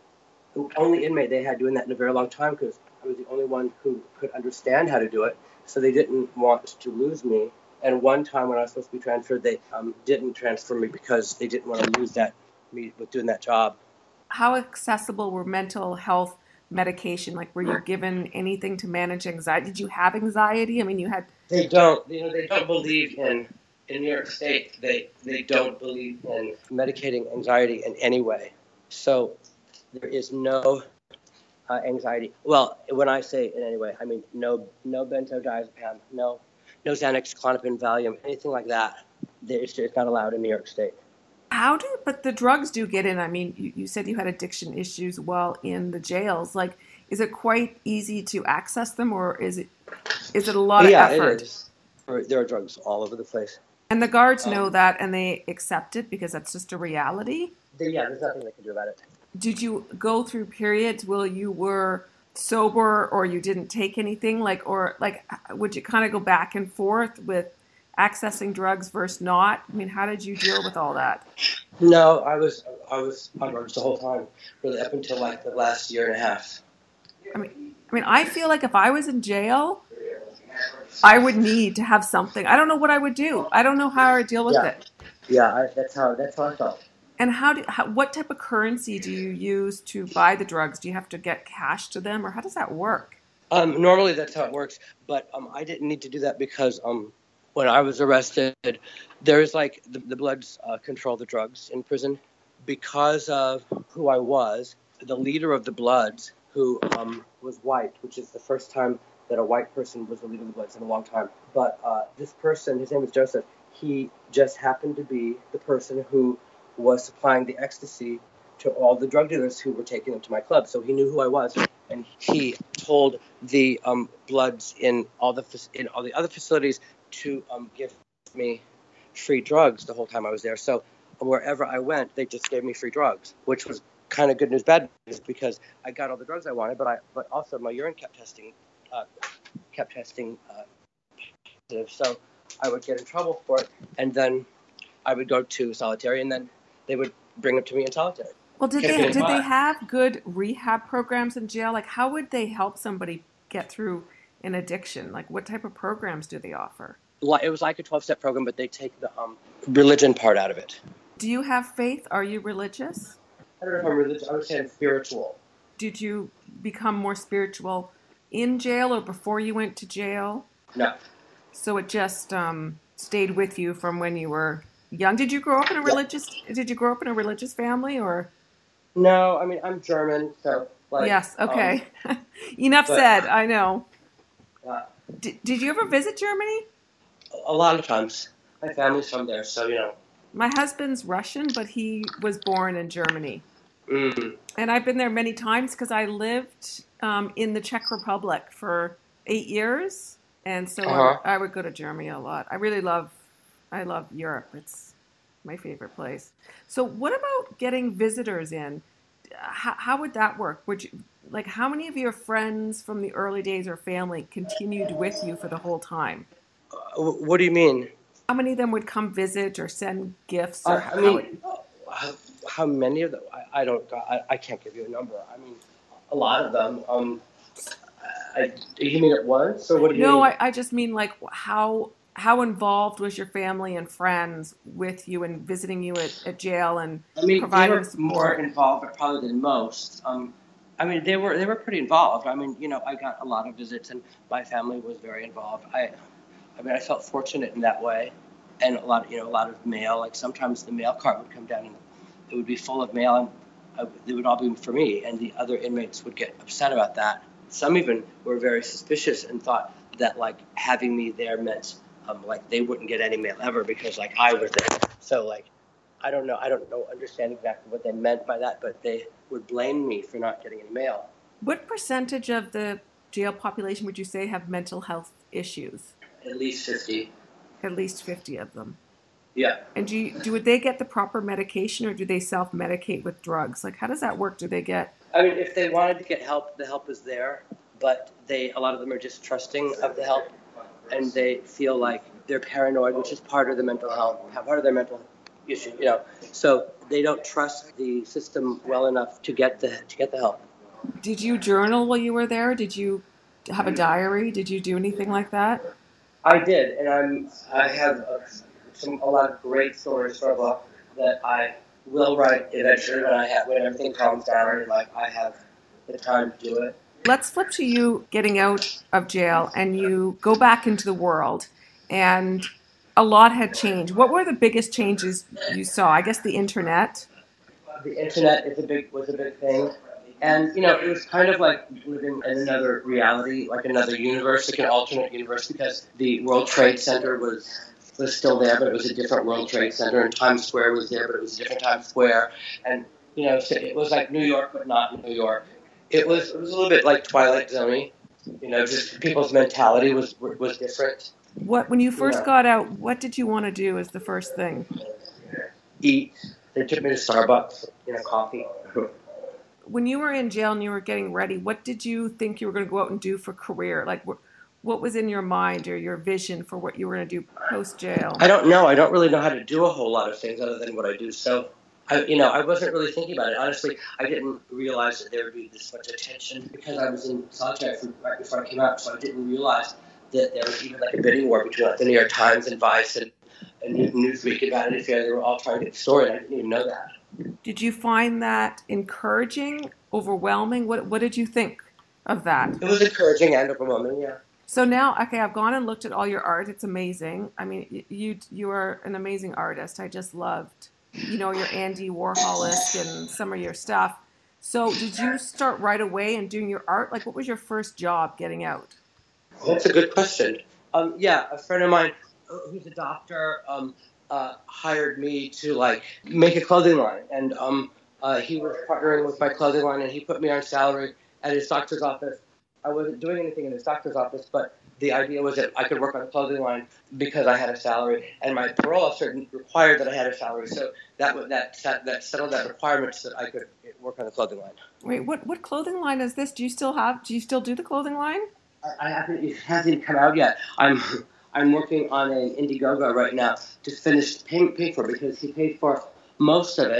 the only inmate they had doing that in a very long time because I was the only one who could understand how to do it. So they didn't want to lose me. And one time when I was supposed to be transferred, they um, didn't transfer me because they didn't want to lose that me with doing that job.
How accessible were mental health medication? Like, were you given anything to manage anxiety? Did you have anxiety? I mean, you had.
They don't. You know, they don't believe in in New York State. They they don't believe in medicating anxiety in any way. So there is no uh, anxiety. Well, when I say in any way, I mean no no benzodiazepam, no no Xanax, Klonopin, Valium, anything like that. It's, it's not allowed in New York State.
How do, but the drugs do get in. I mean, you, you said you had addiction issues while in the jails. Like, is it quite easy to access them, or is it is it a lot
yeah,
of effort?
It is. There are drugs all over the place.
And the guards
um,
know that, and they accept it because that's just a reality?
They, yeah, there's nothing they can do about it.
Did you go through periods where you were sober or you didn't take anything? Like, or like, would you kind of go back and forth with accessing drugs versus not? I mean, how did you deal with all that?
No, I was I was on drugs the whole time, really up until like the last year and a half.
I mean, I mean, I feel like if I was in jail, I would need to have something. I don't know what I would do. I don't know how I would deal with
yeah.
it.
Yeah, I, that's how that's how I felt.
And how do how, what type of currency do you use to buy the drugs? Do you have to get cash to them, or how does that work?
Um, normally that's how it works, but um, I didn't need to do that because um, when I was arrested, there's like the, the Bloods uh, control the drugs in prison. Because of who I was, the leader of the Bloods, who um, was white, which is the first time that a white person was the leader of the Bloods in a long time. But uh, this person, his name is Joseph, he just happened to be the person who was supplying the ecstasy to all the drug dealers who were taking them to my club. So he knew who I was, and he told the um, Bloods in all the in all the other facilities to um, give me free drugs the whole time I was there. So wherever I went, they just gave me free drugs, which was kind of good news, bad news, because I got all the drugs I wanted, but I but also my urine kept testing uh, kept testing uh, positive. So I would get in trouble for it, and then I would go to solitary, and then they would bring it to me in solitary.
Well, did they did they have good rehab programs in jail? Like, how would they help somebody get through an addiction? Like, what type of programs do they offer?
It was like a twelve-step program, but they take the um, religion part out of it.
Do you have faith? Are you religious?
I don't know if I'm religious. I would say I'm spiritual.
Did you become more spiritual in jail or before you went to jail?
No.
So it just um, stayed with you from when you were young. Did you grow up in a religious? Yeah. Did you grow up in a religious family or?
No, I mean I'm German, so like.
Yes. Okay.
Um,
Enough
but,
said. I know.
Uh,
did, did you ever visit Germany?
A lot of times. My family's from there, so you know.
My husband's Russian, but he was born in Germany.
Mm.
And I've been there many times because I lived um, in the Czech Republic for eight years, and so uh-huh. I, I would go to Germany a lot. I really love, I love Europe. It's my favorite place. So, what about getting visitors in? How, how would that work? Would you like how many of your friends from the early days or family continued with you for the whole time?
Uh, what do you mean?
How many of them would come visit or send gifts? Or
uh,
how,
I mean,
would...
how, how many of them? I, I don't. I, I can't give you a number. I mean, a lot of them. Um, I, you mean at once, or what do you
no,
mean?
No, I, I just mean like how how involved was your family and friends with you and visiting you at, at jail and
I mean,
providing
they were
support?
more involved, but probably than most. Um, I mean, they were they were pretty involved. I mean, you know, I got a lot of visits, and my family was very involved. I, I mean, I felt fortunate in that way, and a lot, you know, a lot of mail. Like sometimes the mail cart would come down, and it would be full of mail, and I, it would all be for me, and the other inmates would get upset about that. Some even were very suspicious and thought that like having me there meant um, like they wouldn't get any mail ever because like I was there. So like. I don't know. I don't know. Understand exactly what they meant by that, but they would blame me for not getting any mail.
What percentage of the jail population would you say have mental health issues?
At least fifty.
At least fifty of them.
Yeah.
And do you, do would they get the proper medication, or do they self-medicate with drugs? Like, how does that work? Do they get?
I mean, if they wanted to get help, the help is there, but they a lot of them are distrusting of the help, and they feel like they're paranoid, which is part of the mental health, part of their mental health issue, you know, so they don't trust the system well enough to get the to get the help.
Did you journal while you were there? Did you have a diary? Did you do anything like that?
I did, and I'm I have a, some a lot of great stories for a book that I will write eventually when I have when everything calms down and like I have the time to do it.
Let's flip to you getting out of jail and you go back into the world, and a lot had changed. What were the biggest changes you saw? I guess the internet.
The internet is a big was a big thing, and you know it was kind of like living in another reality, like another universe, like an alternate universe, because the World Trade Center was was still there, but it was a different World Trade Center, and Times Square was there, but it was a different Times Square, and you know so it was like New York, but not New York. It was it was a little bit like Twilight Zone, you know, just people's mentality was was different.
What when you first yeah. got out, what did you want to do as the first thing?
Eat. They took me to Starbucks, you know, coffee.
When you were in jail and you were getting ready, what did you think you were going to go out and do for career? Like, what, what was in your mind or your vision for what you were going to do post jail?
I don't know. I don't really know how to do a whole lot of things other than what I do. So, I, you know, I wasn't really thinking about it. Honestly, I didn't realize that there would be this much attention because I was in solitary right before I came out, so I didn't realize that there was even like a bidding war between like, the New York Times and Vice and, and Newsweek about it. They were all trying to get the story, and I didn't even know that.
Did you find that encouraging, overwhelming? What What did you think of that?
It was encouraging and overwhelming, yeah.
So now, okay, I've gone and looked at all your art. It's amazing. I mean, you you are an amazing artist. I just loved, you know, your Andy Warhol-esque and some of your stuff. So did you start right away in doing your art? Like, what was your first job getting out?
That's a good question. Um, yeah, a friend of mine who's a doctor um, uh, hired me to like make a clothing line, and um, uh, he was partnering with my clothing line, and he put me on salary at his doctor's office. I wasn't doing anything in his doctor's office, but the idea was that I could work on a clothing line because I had a salary, and my parole officer required that I had a salary, so that that that, that settled that requirement so that I could work on the clothing line.
Wait, what what clothing line is this? Do you still have? Do you still do the clothing line?
I haven't. It hasn't come out yet. I'm I'm working on an Indiegogo right now to finish paying pay for because he paid for most of it,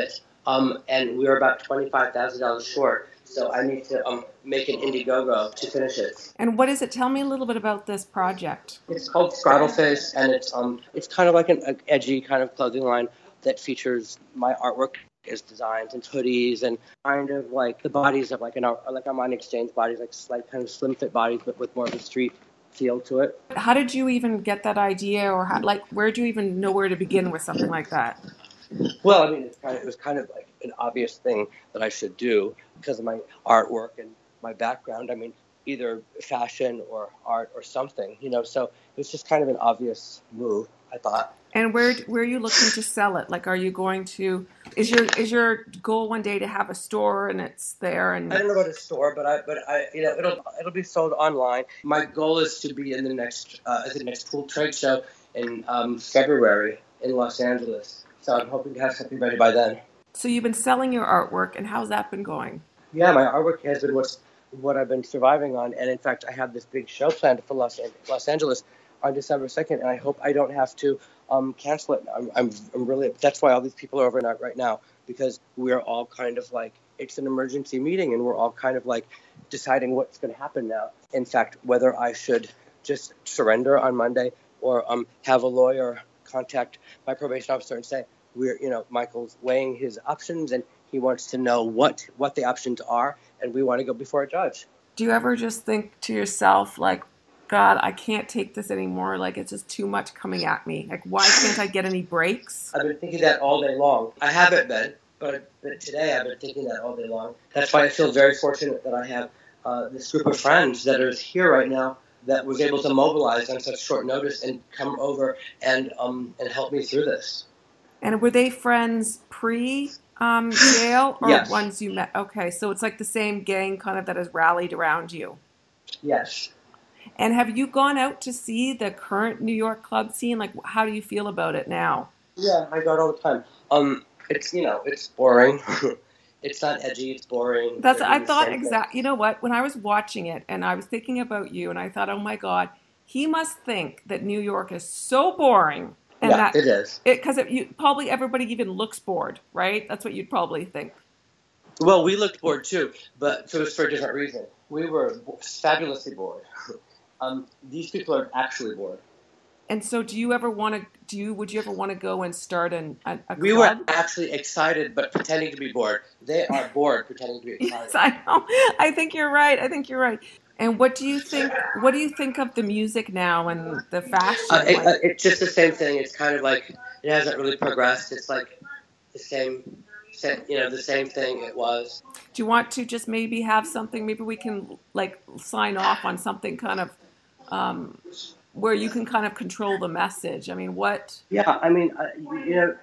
um, and we were about twenty-five thousand dollars short. So I need to um, make an Indiegogo to finish it.
And what is it? Tell me a little bit about this project.
It's called Scraddleface, and it's um it's kind of like an, an edgy kind of clothing line that features my artwork as designs and hoodies and kind of like the bodies of like an like Armani Exchange bodies, like slight kind of slim fit bodies, but with more of a street feel to it.
How did you even get that idea, or how, like where do you even know where to begin with something like that?
Well, I mean, it's kind of, it was kind of like an obvious thing that I should do because of my artwork and my background. I mean, either fashion or art or something, you know. So it was just kind of an obvious move, I thought.
And where where are you looking to sell it? Like, are you going to? Is your is your goal one day to have a store and it's there? And
I don't know about a store, but I but I you know it'll it'll be sold online. My goal is to be in the next uh, at the next Pool trade show in um, February in Los Angeles. So I'm hoping to have something ready by then.
So you've been selling your artwork, and how's that been going?
Yeah, my artwork has been what's, what I've been surviving on. And in fact, I have this big show planned for Los, Los Angeles on December second, and I hope I don't have to um, cancel it. I'm, I'm, I'm really, that's why all these people are over right now, because we're all kind of like, it's an emergency meeting, and we're all kind of like deciding what's going to happen now. In fact, whether I should just surrender on Monday or um, have a lawyer contact my probation officer and say, we're, you know, Michael's weighing his options and he wants to know what, what the options are, and we want to go before a judge.
Do you ever just think to yourself, like, God, I can't take this anymore. Like, it's just too much coming at me. Like, why can't I get any breaks?
I've been thinking that all day long. I haven't been, but, but today I've been thinking that all day long. That's why I feel very fortunate that I have uh, this group of friends that are here right now that was able to mobilize on such short notice and come over and um and help me through this.
And were they friends pre um, jail or
yes.
ones you met? Okay, so it's like the same gang kind of that has rallied around you.
Yes.
And have you gone out to see the current New York club scene? Like, how do you feel about it now?
Yeah, I go out all the time. Um, it's, you know, it's boring. It's not edgy. It's boring.
That's. I thought exactly. You know what? When I was watching it and I was thinking about you, and I thought, oh my God, he must think that New York is so boring. And
yeah,
that,
it is.
Because it, you probably everybody even looks bored, right? That's what you'd probably think.
Well, we looked bored too, but so it's for a different reason. We were fabulously bored. Um, these people are actually bored.
And so, do you ever want to? Do you? Would you ever want to go and start an, a, a
We
club?
were actually excited, but pretending to be bored. They are bored, pretending to be excited.
Yes, I know. I think you're right. I think you're right. And what do you think? What do you think of the music now and the fashion?
Uh, it, uh, it's just the same thing. It's kind of like it hasn't really progressed. It's like the same, same, you know, the same thing it was.
Do you want to just maybe have something? Maybe we can like sign off on something kind of. Um, where you can kind of control the message. I mean, what?
Yeah, I mean, uh, you know,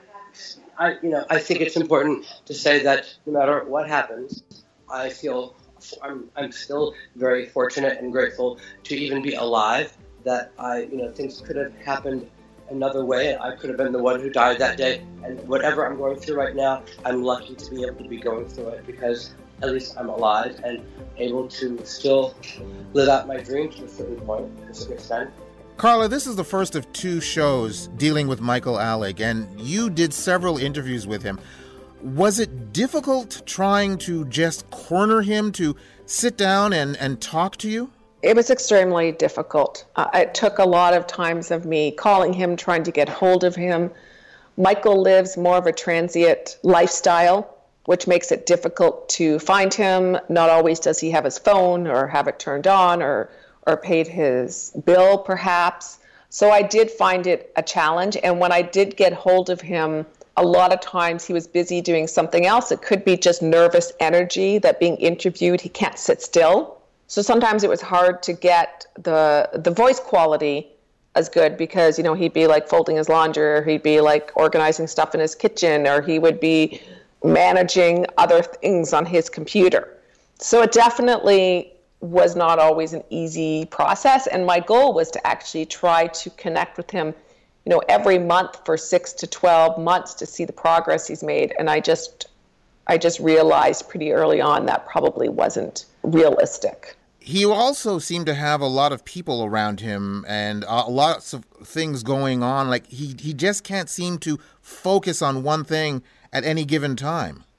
I you know, I think it's important to say that no matter what happens, I feel I'm I'm still very fortunate and grateful to even be alive. That I, you know, things could have happened another way. I could have been the one who died that day. And whatever I'm going through right now, I'm lucky to be able to be going through it because at least I'm alive and able to still live out my dream to a certain point, to a certain extent.
Carla, this is the first of two shows dealing with Michael Alig, and you did several interviews with him. Was it difficult trying to just corner him to sit down and, and talk to you?
It was extremely difficult. Uh, it took a lot of times of me calling him, trying to get hold of him. Michael lives more of a transient lifestyle, which makes it difficult to find him. Not always does he have his phone or have it turned on or or paid his bill, perhaps. So I did find it a challenge. And when I did get hold of him, a lot of times he was busy doing something else. It could be just nervous energy that being interviewed, he can't sit still. So sometimes it was hard to get the the voice quality as good because, you know, he'd be like folding his laundry or he'd be like organizing stuff in his kitchen or he would be managing other things on his computer. So it definitely was not always an easy process. And my goal was to actually try to connect with him, you know, every month for six to twelve months to see the progress he's made. And I just, I just realized pretty early on that probably wasn't realistic.
He also seemed to have a lot of people around him and uh, lots of things going on. Like he, he just can't seem to focus on one thing at any given time.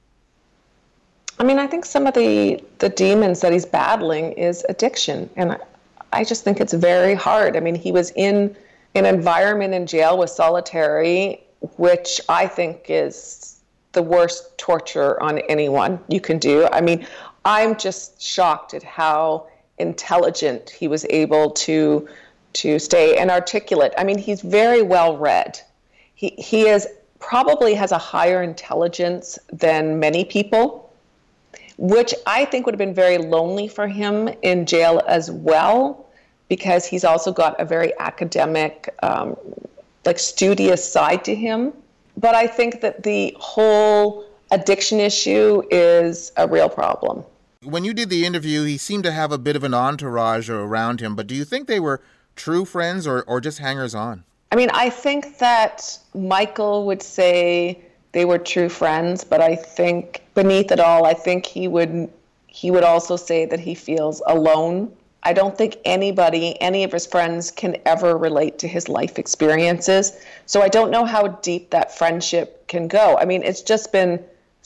I mean, I think some of the, the demons that he's battling is addiction. And I, I just think it's very hard. I mean, he was in an environment in jail with solitary, which I think is the worst torture on anyone you can do. I mean, I'm just shocked at how intelligent he was able to to stay and articulate. I mean, he's very well read. He he is probably has a higher intelligence than many people, which I think would have been very lonely for him in jail as well, because he's also got a very academic, um, like studious side to him. But I think that the whole addiction issue is a real problem.
When you did the interview, he seemed to have a bit of an entourage around him, but do you think they were true friends or, or just hangers-on?
I mean, I think that Michael would say they were true friends, but I think beneath it all, I think he would he would also say that he feels alone. I don't think anybody, any of his friends can ever relate to his life experiences. So I don't know how deep that friendship can go. I mean, it's just been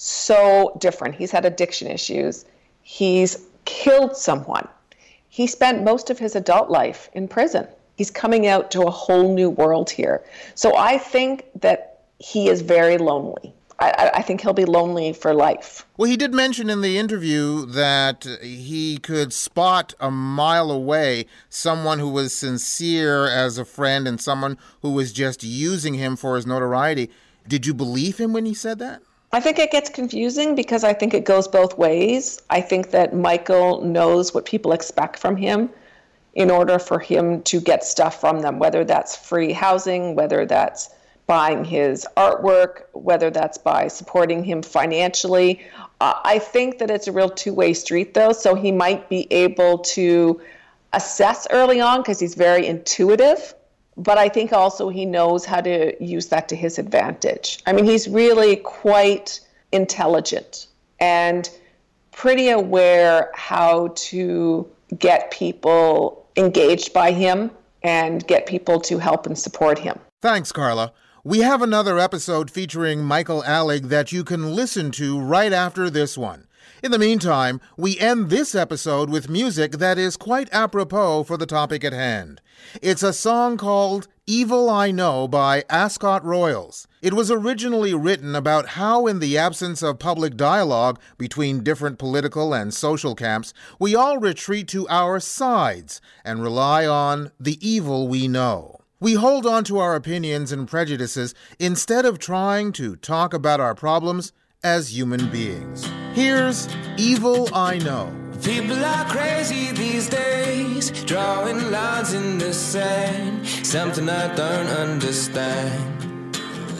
so different. He's had addiction issues. He's killed someone. He spent most of his adult life in prison. He's coming out to a whole new world here. So I think that he is very lonely. I, I think he'll be lonely for life.
Well, he did mention in the interview that he could spot a mile away someone who was sincere as a friend and someone who was just using him for his notoriety. Did you believe him when he said that?
I think it gets confusing because I think it goes both ways. I think that Michael knows what people expect from him in order for him to get stuff from them, whether that's free housing, whether that's buying his artwork, whether that's by supporting him financially. Uh, I think that it's a real two-way street, though, so he might be able to assess early on because he's very intuitive, but I think also he knows how to use that to his advantage. I mean, he's really quite intelligent and pretty aware how to get people engaged by him and get people to help and support him.
Thanks, Carla. We have another episode featuring Michael Alig that you can listen to right after this one. In the meantime, we end this episode with music that is quite apropos for the topic at hand. It's a song called Evil I Know by Ascot Royals. It was originally written about how, in the absence of public dialogue between different political and social camps, we all retreat to our sides and rely on the evil we know. We hold on to our opinions and prejudices instead of trying to talk about our problems as human beings. Here's Evil I Know.
People are crazy these days, drawing lines in the sand, something I don't understand.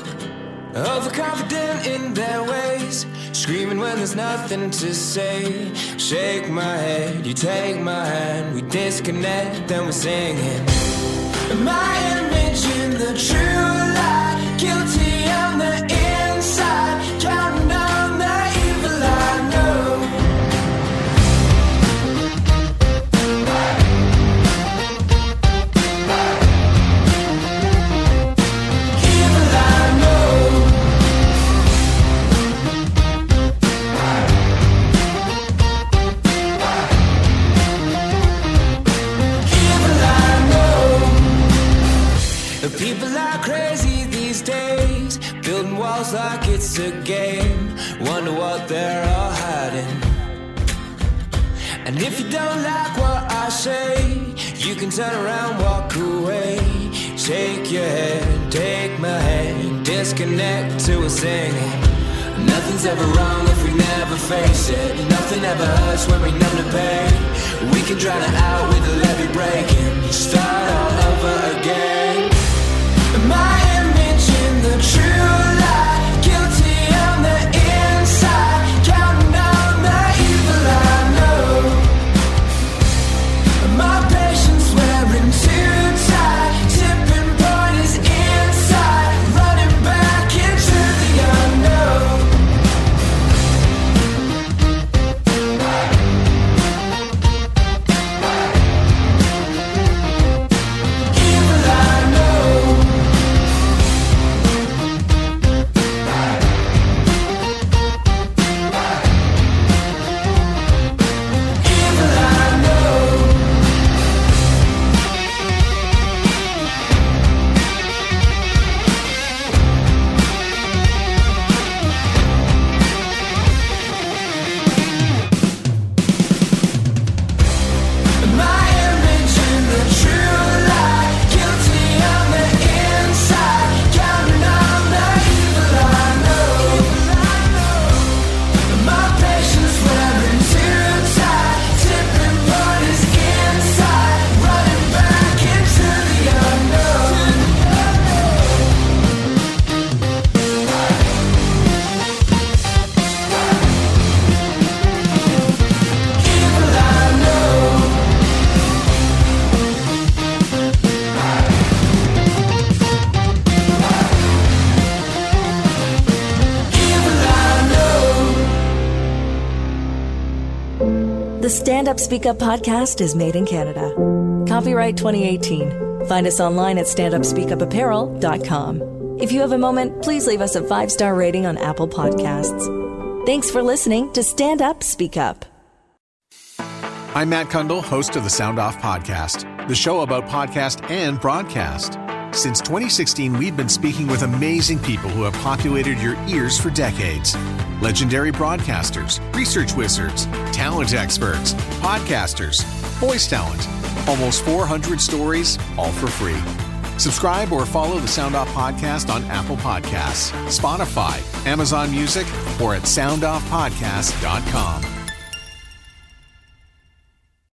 Overconfident in their ways, screaming when there's nothing to say. Shake my head, you take my hand, we disconnect, then we're singing. My image in the true light, guilty on the inside, counting on the evil I know. Evil I know. Evil I know. People are crazy these days, building walls like it's a game. Wonder what they're all hiding. And if you don't like what I say, you can turn around, walk away. Shake your head, take my hand, disconnect to a singing. Nothing's ever wrong if we never face it. Nothing ever hurts when we numb the pain. We can drown it out with a levee breaking. Start all over again. My image in the true light, guilty on the inside, counting on the evil I know. My patience wearing too tight, tipping point is inside, running back into the unknown. Evil I know.
The Stand Up Speak Up podcast is made in Canada. Copyright twenty eighteen. Find us online at stand up speak up apparel dot com. If you have a moment, please leave us a five-star rating on Apple Podcasts. Thanks for listening to Stand Up Speak Up.
I'm Matt Kundle, host of the Sound Off Podcast, the show about podcast and broadcast. Since twenty sixteen, we've been speaking with amazing people who have populated your ears for decades. Legendary broadcasters, research wizards, talent experts, podcasters, voice talent. Almost four hundred stories, all for free. Subscribe or follow the Sound Off Podcast on Apple Podcasts, Spotify, Amazon Music, or at sound off podcast dot com.